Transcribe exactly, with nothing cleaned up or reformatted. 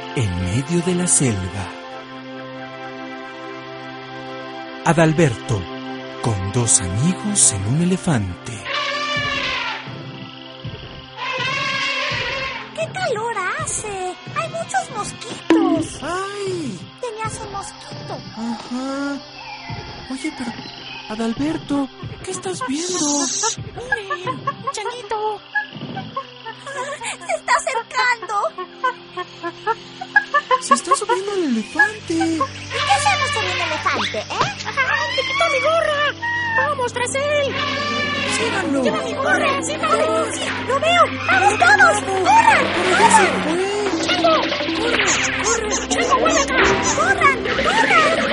en medio de la selva. Adalberto, con dos amigos en un elefante. ¡Qué calor hace! ¡Hay muchos mosquitos! ¡Ay! Tenías un mosquito. Ajá. Oye, pero... Adalberto, ¿qué estás viendo? ¡Miren! ¡Changuito! ¡Se está acercando! Se está subiendo el elefante. ¿Y qué hacemos con un elefante, eh? ¡Ay, te quitó mi gorra! ¡Vamos tras él! ¡Síganlo! ¡Lleva mi gorra! ¡Síganlo! ¡Sí! ¡Lo veo! ¡Vamos todos! ¡Corran! ¡Corran! ¡Chango! ¡Corre! ¡Corre! ¡Chango, vuelve acá! ¡Corran! ¡Corran!